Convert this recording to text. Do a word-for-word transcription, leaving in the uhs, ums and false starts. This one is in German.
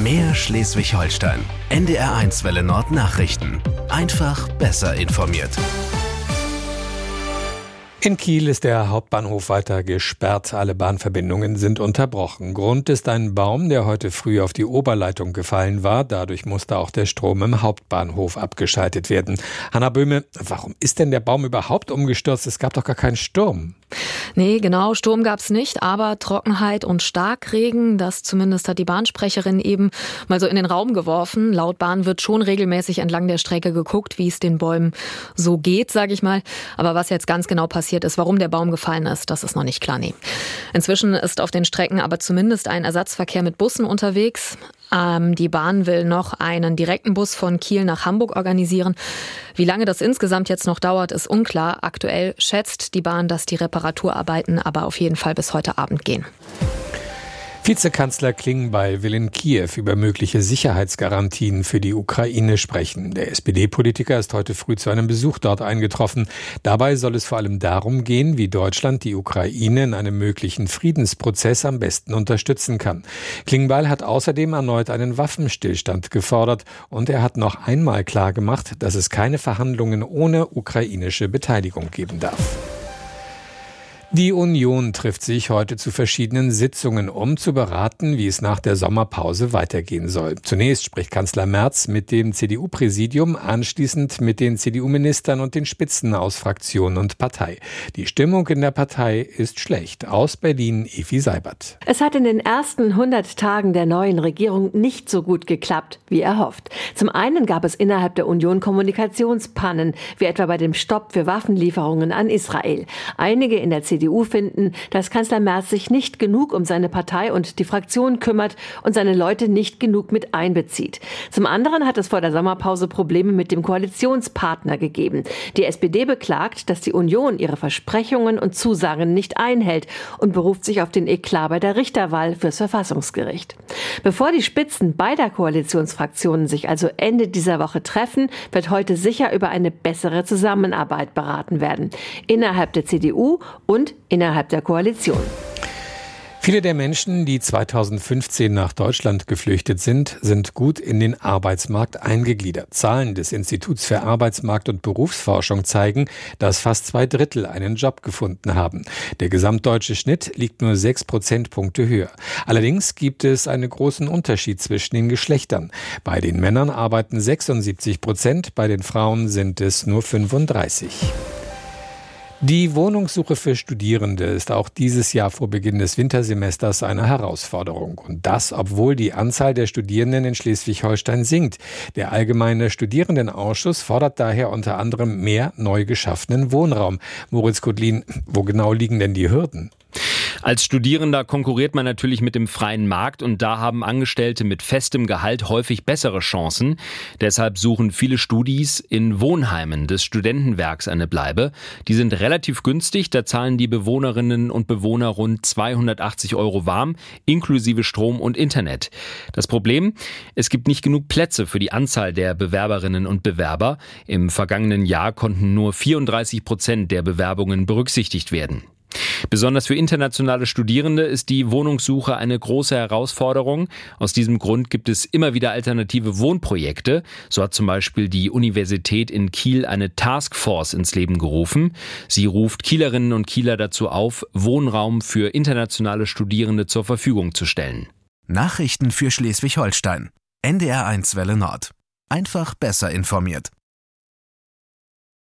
Mehr Schleswig-Holstein. N D R eins Welle Nord Nachrichten. Einfach besser informiert. In Kiel ist der Hauptbahnhof weiter gesperrt. Alle Bahnverbindungen sind unterbrochen. Grund ist ein Baum, der heute früh auf die Oberleitung gefallen war. Dadurch musste auch der Strom im Hauptbahnhof abgeschaltet werden. Hanna Böhme, warum ist denn der Baum überhaupt umgestürzt? Es gab doch gar keinen Sturm. Nee, genau, Sturm gab's nicht, aber Trockenheit und Starkregen, das zumindest hat die Bahnsprecherin eben mal so in den Raum geworfen. Laut Bahn wird schon regelmäßig entlang der Strecke geguckt, wie es den Bäumen so geht, sage ich mal. Aber was jetzt ganz genau passiert ist, warum der Baum gefallen ist, das ist noch nicht klar. Nee. Inzwischen ist auf den Strecken aber zumindest ein Ersatzverkehr mit Bussen unterwegs. Ähm, die Bahn will noch einen direkten Bus von Kiel nach Hamburg organisieren. Wie lange das insgesamt jetzt noch dauert, ist unklar. Aktuell schätzt die Bahn, dass die Reparaturarbeiten aber auf jeden Fall bis heute Abend gehen. Vizekanzler Klingbeil will in Kiew über mögliche Sicherheitsgarantien für die Ukraine sprechen. Der S P D-Politiker ist heute früh zu einem Besuch dort eingetroffen. Dabei soll es vor allem darum gehen, wie Deutschland die Ukraine in einem möglichen Friedensprozess am besten unterstützen kann. Klingbeil hat außerdem erneut einen Waffenstillstand gefordert und er hat noch einmal klargemacht, dass es keine Verhandlungen ohne ukrainische Beteiligung geben darf. Die Union trifft sich heute zu verschiedenen Sitzungen, um zu beraten, wie es nach der Sommerpause weitergehen soll. Zunächst spricht Kanzler Merz mit dem C D U-Präsidium, anschließend mit den C D U-Ministern und den Spitzen aus Fraktion und Partei. Die Stimmung in der Partei ist schlecht. Aus Berlin Evi Seibert. Es hat in den ersten hundert Tagen der neuen Regierung nicht so gut geklappt, wie erhofft. Zum einen gab es innerhalb der Union Kommunikationspannen, wie etwa bei dem Stopp für Waffenlieferungen an Israel. Einige in der C D U finden, dass Kanzler Merz sich nicht genug um seine Partei und die Fraktion kümmert und seine Leute nicht genug mit einbezieht. Zum anderen hat es vor der Sommerpause Probleme mit dem Koalitionspartner gegeben. Die S P D beklagt, dass die Union ihre Versprechungen und Zusagen nicht einhält und beruft sich auf den Eklat bei der Richterwahl fürs Verfassungsgericht. Bevor die Spitzen beider Koalitionsfraktionen sich also Ende dieser Woche treffen, wird heute sicher über eine bessere Zusammenarbeit beraten werden. Innerhalb der C D U und innerhalb der Koalition. Viele der Menschen, die zweitausendfünfzehn nach Deutschland geflüchtet sind, sind gut in den Arbeitsmarkt eingegliedert. Zahlen des Instituts für Arbeitsmarkt- und Berufsforschung zeigen, dass fast zwei Drittel einen Job gefunden haben. Der gesamtdeutsche Schnitt liegt nur sechs Prozentpunkte höher. Allerdings gibt es einen großen Unterschied zwischen den Geschlechtern. Bei den Männern arbeiten sechsundsiebzig Prozent, bei den Frauen sind es nur fünfunddreißig. Die Wohnungssuche für Studierende ist auch dieses Jahr vor Beginn des Wintersemesters eine Herausforderung. Und das, obwohl die Anzahl der Studierenden in Schleswig-Holstein sinkt. Der Allgemeine Studierendenausschuss fordert daher unter anderem mehr neu geschaffenen Wohnraum. Moritz Kudlin, wo genau liegen denn die Hürden? Als Studierender konkurriert man natürlich mit dem freien Markt und da haben Angestellte mit festem Gehalt häufig bessere Chancen. Deshalb suchen viele Studis in Wohnheimen des Studentenwerks eine Bleibe. Die sind relativ günstig, da zahlen die Bewohnerinnen und Bewohner rund zweihundertachtzig Euro warm, inklusive Strom und Internet. Das Problem? Es gibt nicht genug Plätze für die Anzahl der Bewerberinnen und Bewerber. Im vergangenen Jahr konnten nur vierunddreißig Prozent der Bewerbungen berücksichtigt werden. Besonders für internationale Studierende ist die Wohnungssuche eine große Herausforderung. Aus diesem Grund gibt es immer wieder alternative Wohnprojekte. So hat zum Beispiel die Universität in Kiel eine Taskforce ins Leben gerufen. Sie ruft Kielerinnen und Kieler dazu auf, Wohnraum für internationale Studierende zur Verfügung zu stellen. Nachrichten für Schleswig-Holstein. N D R eins Welle Nord. Einfach besser informiert.